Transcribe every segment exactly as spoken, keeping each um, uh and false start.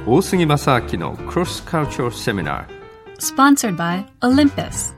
大杉正明の Cross Cultural Seminar Sponsored by Olympus.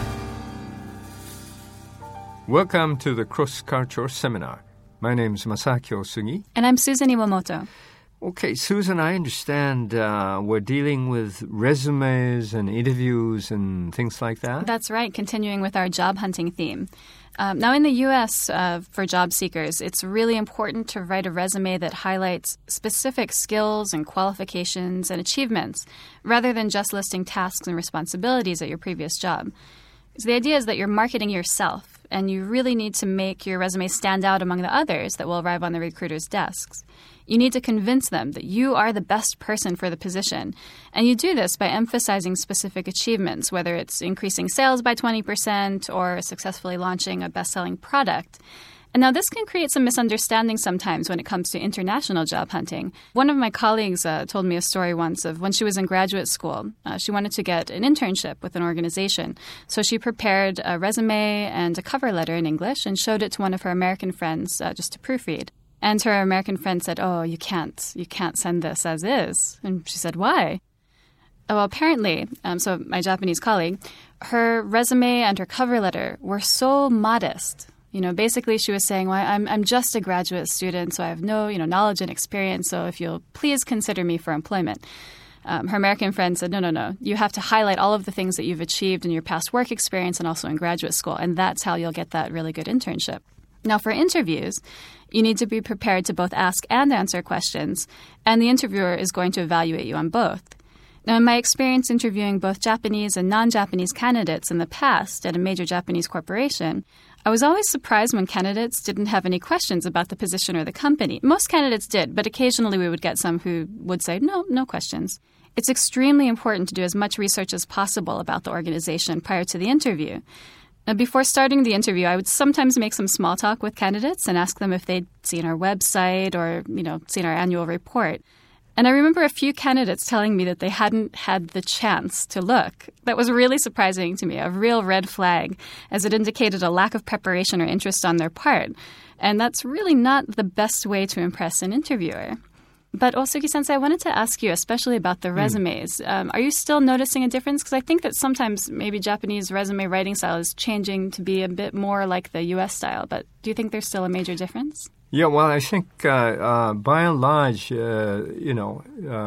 Welcome to the Cross Cultural Seminar. My name is Masaaki Osugi. And I'm Susan Iwamoto. Okay, Susan, I understand uh, we're dealing with resumes and interviews and things like that? That's right, continuing with our job hunting theme. Um, now, in the U S, uh, for job seekers, it's really important to write a resume that highlights specific skills and qualifications and achievements, rather than just listing tasks and responsibilities at your previous job. So the idea is that you're marketing yourself, and you really need to make your resume stand out among the others that will arrive on the recruiter's desks. You need to convince them that you are the best person for the position. And you do this by emphasizing specific achievements, whether it's increasing sales by twenty percent or successfully launching a best-selling product. And now this can create some misunderstandings sometimes when it comes to international job hunting. One of my colleagues uh, told me a story once of when she was in graduate school. Uh, she wanted to get an internship with an organization. So she prepared a resume and a cover letter in English and showed it to one of her American friends uh, just to proofread. And her American friend said, "Oh, you can't, you can't send this as is." And she said, "Why?" Well, apparently, um, so my Japanese colleague, her resume and her cover letter were so modest. You know, basically she was saying, well, I'm I'm just a graduate student, so I have no, you know, knowledge and experience, so if you'll please consider me for employment. Um, her American friend said, no, no, no, you have to highlight all of the things that you've achieved in your past work experience and also in graduate school, and that's how you'll get that really good internship. Now, for interviews, you need to be prepared to both ask and answer questions, and the interviewer is going to evaluate you on both. Now, in my experience interviewing both Japanese and non-Japanese candidates in the past at a major Japanese corporation, I was always surprised when candidates didn't have any questions about the position or the company. Most candidates did, but occasionally we would get some who would say, no, no questions. It's extremely important to do as much research as possible about the organization prior to the interview. Now, before starting the interview, I would sometimes make some small talk with candidates and ask them if they'd seen our website or, you know, seen our annual report. And I remember a few candidates telling me that they hadn't had the chance to look. That was really surprising to me, a real red flag, as it indicated a lack of preparation or interest on their part. And that's really not the best way to impress an interviewer. But Osugi-sensei, I wanted to ask you, especially about the resumes. Mm. Um, are you still noticing a difference? Because I think that sometimes maybe Japanese resume writing style is changing to be a bit more like the U S style. But do you think there's still a major difference? Yeah, well, I think uh, uh, by and large, uh, you know,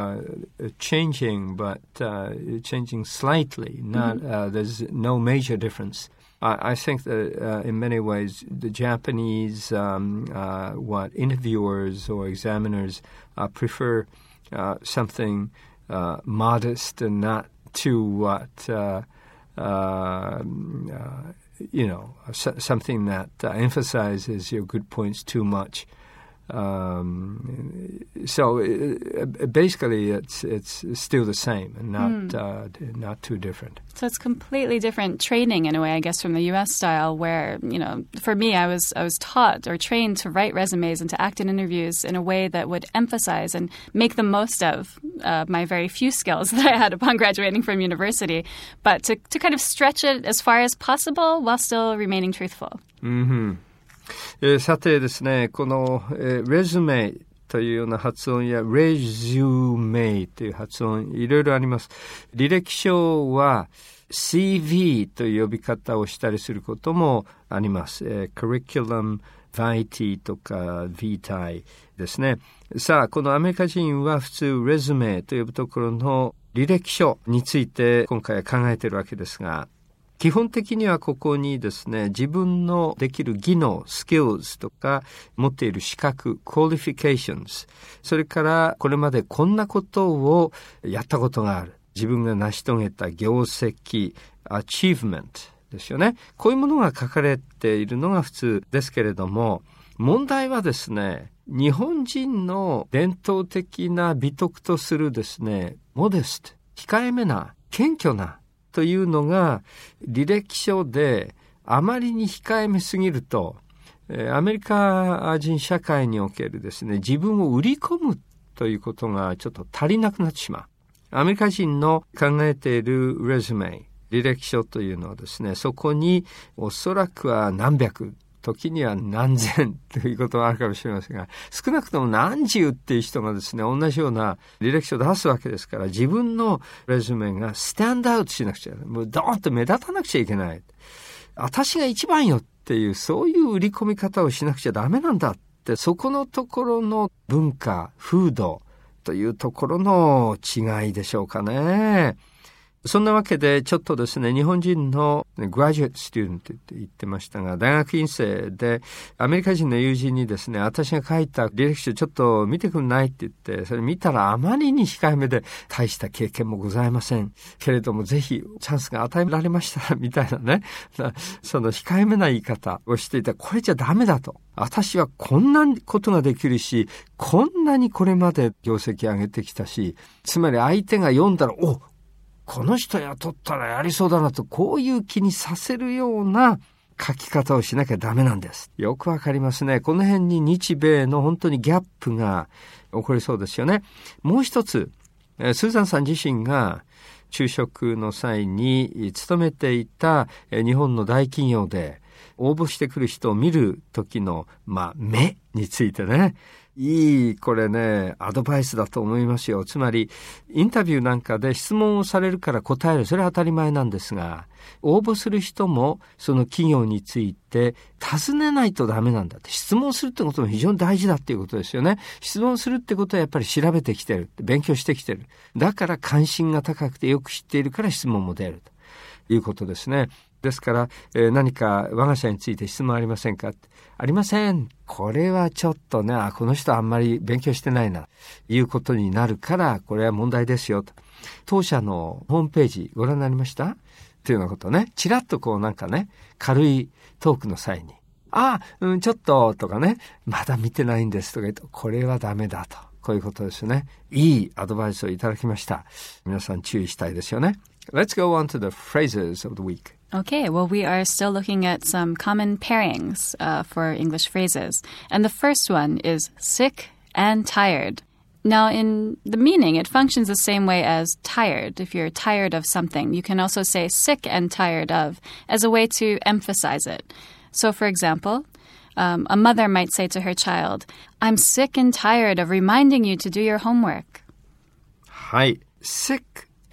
uh, changing, but uh, changing slightly. Not mm-hmm. uh, there's no major difference. I, I think that uh, in many ways, the Japanese, um, uh, what interviewers or examiners uh, prefer uh, something uh, modest and not too what. Uh, uh, uh, you know, something that uh, emphasizes your good points too much. Um, so uh, basically, it's it's still the same and not mm. uh, not too different. So it's completely different training in a way, I guess, from the U S style. Where you know, for me, I was I was taught or trained to write resumes and to act in interviews in a way that would emphasize and make the most of uh, my very few skills that I had upon graduating from university, but to to kind of stretch it as far as possible while still remaining truthful. Mm-hmm. えー、さてですね、この、えー、レズメというような発音やレジュメという発音いろいろあります。履歴書は シーブイ という呼び方をしたりすることもあります。えー、Curriculum Vitae とか Vitae ですね。さあ、このアメリカ人は普通レズメと呼ぶところの履歴書について今回は考えているわけですが、基本的にはここにですね、自分のできる技能、スキルズとか、持っている資格、qualifications、それからこれまでこんなことをやったことがある。自分が成し遂げた業績、achievement ですよね。こういうものが書かれているのが普通ですけれども、問題はですね、日本人の伝統的な美徳とするですね、modest、控えめな、謙虚な、というのが履歴書であまりに控えめすぎると、えー、アメリカ人社会におけるですね、自分を売り込むということがちょっと足りなくなってしまう。アメリカ人の考えているレズメ、履歴書というのはですね、そこにおそらくは何百時には何千ということはあるかもしれませんが、少なくとも何十っていう人がですね、同じような履歴書を出すわけですから、自分のレズメがスタンドアウトしなくちゃいけない。もうドーンと目立たなくちゃいけない。私が一番よっていう、そういう売り込み方をしなくちゃダメなんだって、そこのところの文化、風土というところの違いでしょうかね。そんなわけでちょっとですね、日本人のグラジュエットスチューデントって言ってましたが、大学院生でアメリカ人の友人にですね、私が書いた履歴書ちょっと見てくんないって言って、それ見たらあまりに控えめで大した経験もございませんけれども、ぜひチャンスが与えられましたみたいなね、その控えめな言い方をしていた。これじゃダメだと。私はこんなことができるし、こんなにこれまで業績上げてきたし、つまり相手が読んだら、おこの人雇ったらやりそうだなと、こういう気にさせるような書き方をしなきゃダメなんです。よくわかりますね。この辺に日米の本当にギャップが起こりそうですよね。もう一つ、スーザンさん自身が就職の際に勤めていた日本の大企業で応募してくる人を見る時の、まあ、目についてね、いい、これね、アドバイスだと思いますよ。つまり、インタビューなんかで質問をされるから答える。それは当たり前なんですが、応募する人もその企業について尋ねないとダメなんだって。質問するってことも非常に大事だっていうことですよね。質問するってことはやっぱり調べてきてる。勉強してきてる。だから関心が高くてよく知っているから質問も出るということですね。ですから、えー、何か我が社について質問ありませんか？ありません。これはちょっとね、あ、この人あんまり勉強してないな、いうことになるから、これは問題ですよと。当社のホームページご覧になりました？っていうようなことね。ちらっとこうなんかね、軽いトークの際に、あ、うん、ちょっととかね、まだ見てないんですとか言うと、これはダメだと。こういうことですね。いいアドバイスをいただきました。皆さん注意したいですよね。Let's go on to the phrases of the week. Okay, well, we are still looking at some common pairings uh, for English phrases. And the first one is sick and tired. Now, in the meaning, it functions the same way as tired. If you're tired of something, you can also say sick and tired of as a way to emphasize it. So, for example, um, a mother might say to her child, I'm sick and tired of reminding you to do your homework. はい。sick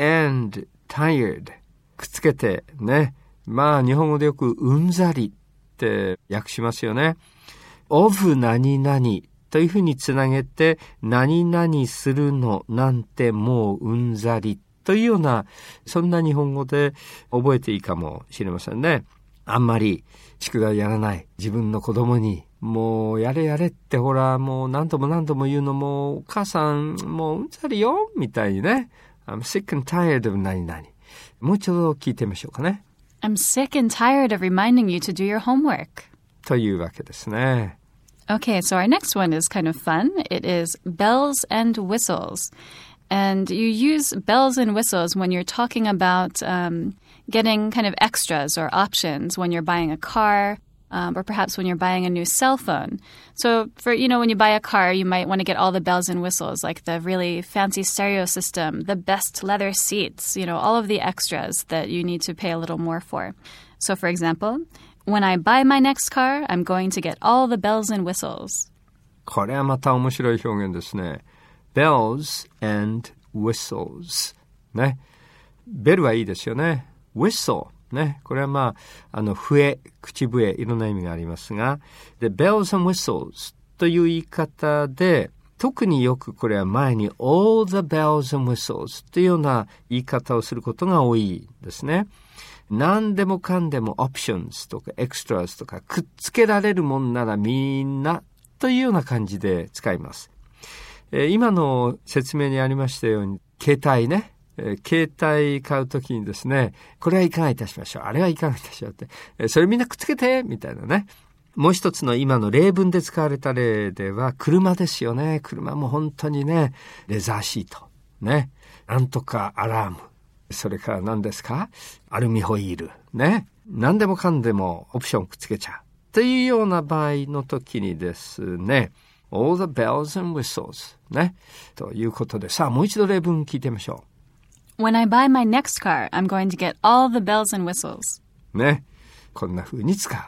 and tired. くっつけてね。まあ日本語でよくうんざりって訳しますよね。of 何々というふうにつなげて何々するのなんてもううんざりというような、そんな日本語で覚えていいかもしれませんね。あんまり宿題やらない自分の子供にもうやれやれってほらもう何度も何度も言うのもお母さんもううんざりよみたいにね。I'm sick and tired of 何々。もう一度聞いてみましょうかね。 I'm sick and tired of reminding you to do your homework. というわけですね。 Okay, so our next one is kind of fun. It is bells and whistles. And you use bells and whistles when you're talking about um, getting kind of extras or options when you're buying a car, um, or perhaps when you're buying a new cell phone. So for, you know, when you buy a car, you might want to get all the bells and whistles, like the really fancy stereo system, the best leather seats, you know, all of the extras that you need to pay a little more for. So for example, when I buy my next car, I'm going to get all the bells and whistles. これはまた面白い表現ですね。bells and whistles ね。ベルはいいですよね。whistle ね。これはまあ、あの、笛、口笛、いろんな意味がありますが、で、bells and whistles という言い方で、特によくこれは前に all the bells and whistles というような言い方をすることが多いですね。何でもかんでも options とか extras とかくっつけられるもんならみんなというような感じで使います。えー、今の説明にありましたように、携帯ね、えー、携帯買うときにですね、これはいかがいたしましょう、あれはいかがいたしましょうって、えー、それみんなくっつけてみたいなね。もう一つの今の例文で使われた例では車ですよね。車も本当にね、レザーシートね、なんとかアラーム、それから何ですか、アルミホイールね、何でもかんでもオプションくっつけちゃうというような場合の時にですね、all the bells and whistles ね、ということで、さあもう一度例文聞いてみましょう。When I buy my next car, I'm going to get all the bells and whistles. ね、こんな風に使う。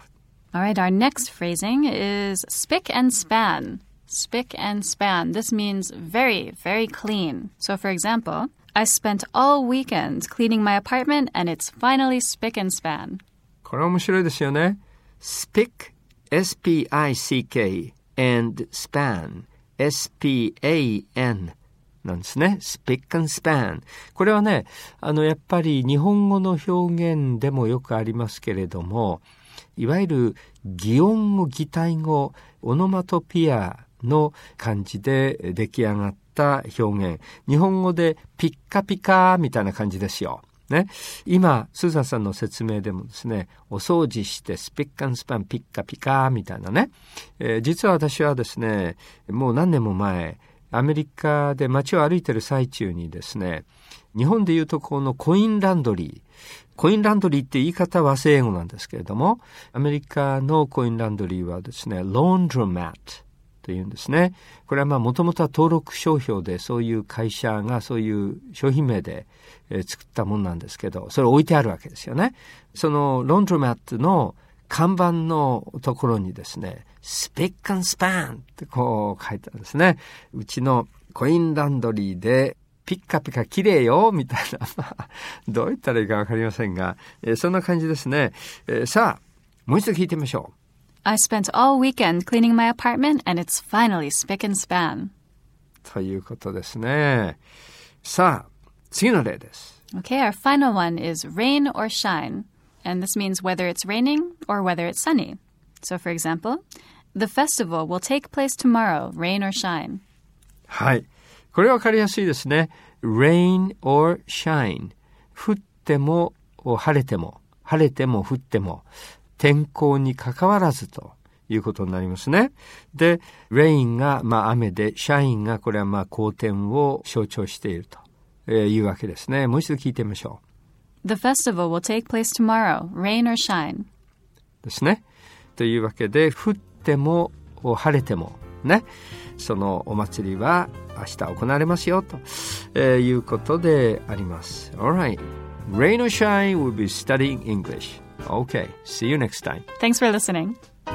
All right, our next phrasing is spick and span. Spick and span. This means very, very clean. So for example, I spent all weekend cleaning my apartment and it's finally spick and span. これ面白いですよね。spick, S P I C K, and span, S P A N なんですね。spick and span。これはね、あの、やっぱり日本語の表現でもよくありますけれども、いわゆる擬音語、擬態語、オノマトピアの感じで出来上がった表現。日本語でピッカピカみたいな感じですよ。ね。今、スーザンさんの説明でもですね、お掃除してスピッカンスパンピッカピカみたいなね。えー、実は私はですね、もう何年も前、アメリカで街を歩いてる最中にですね、日本でいうとこのコインランドリー。コインランドリーって言い方は和製英語なんですけれども、アメリカのコインランドリーはですね、laundromatというんですね。これはまあもともとは登録商標でそういう会社がそういう商品名で、えー、作ったものなんですけど、それ置いてあるわけですよね。そのランドロマットの看板のところにですね、スピック&スパンってこう書いてあるんですね。うちのコインランドリーでピッカピカ綺麗よみたいなどう言ったらいいかわかりませんが、えー、そんな感じですね。えー、さあ、もう一度聞いてみましょう。 I spent all weekend cleaning my apartment and it's finally spick and span. ということですね。さあ、次の例です。 Okay, our final one is rain or shine. And this means whether it's raining or whether it's sunny. So for example, the festival will take place tomorrow, rain or shine. はい。これはわかりやすいですね。rain or shine. 降っても晴れても、晴れても降っても、天候に関わらずということになりますね。で、rain がまあ雨で、shine がこれはまあ好天を象徴しているというわけですね。もう一度聞いてみましょう。The festival will take place tomorrow, rain or shine. ですね。というわけで、降っても晴れてもね、そのお祭りは明日行われますよと、えー、いうことであります。Alright. Rain or shine, we'll be studying English.Okay, see you next time. Thanks for listening.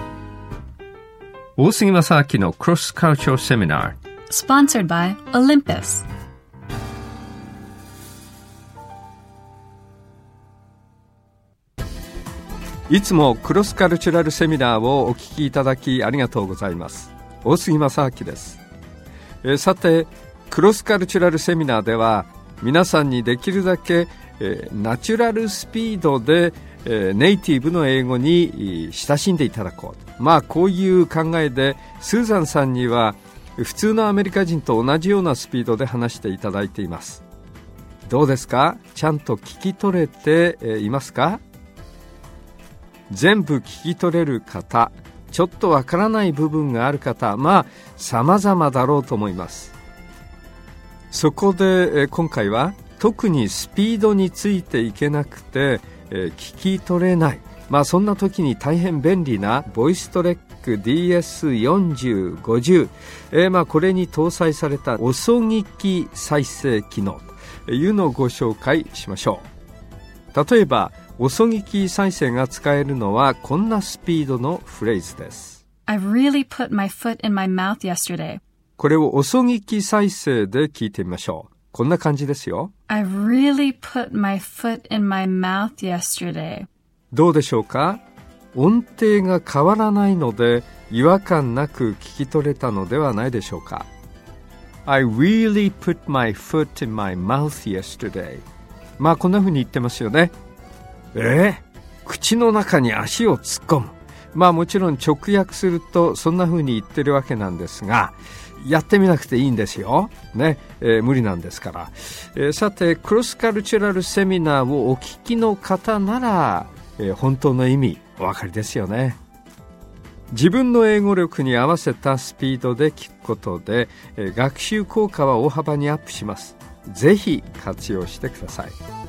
大杉正明の Cross Cultural Seminar Sponsored by Olympus. いつもクロスカルチュラルセミナーをお聞きいただきありがとうございます。大杉正明です。えー、さて、クロスカルチュラルセミナーでは皆さんにできるだけ、えー、ナチュラルスピードでえー、ネイティブの英語に親しんでいただこう。まあこういう考えでスーザンさんには普通のアメリカ人と同じようなスピードで話していただいています。どうですか？ちゃんと聞き取れて、えー、いますか？全部聞き取れる方、ちょっとわからない部分がある方、まあ様々だろうと思います。そこで、えー、今回は特にスピードについていけなくてえー、聞き取れない、まあそんな時に大変便利なボイストレック ディーエスよんじゅうごじゅう、えー、まあこれに搭載された遅聞き再生機能というのをご紹介しましょう。例えば遅聞き再生が使えるのはこんなスピードのフレーズです。 I've really put my foot in my mouth yesterday. これを遅聞き再生で聞いてみましょう。こんな感じですよ。 I've really put my foot in my mouth yesterday. どうでしょうか？音程が変わらないので違和感なく聞き取れたのではないでしょうか。 I really put my foot in my mouth yesterday. まあこんな風に言ってますよね。えー、口の中に足を突っ込む。まあもちろん直訳するとそんな風に言ってるわけなんですが、やってみなくていいんですよ、ねえー、無理なんですから、えー、さてクロスカルチュラルセミナーをお聞きの方なら、えー、本当の意味お分かりですよね。自分の英語力に合わせたスピードで聞くことで、えー、学習効果は大幅にアップします。ぜひ活用してください。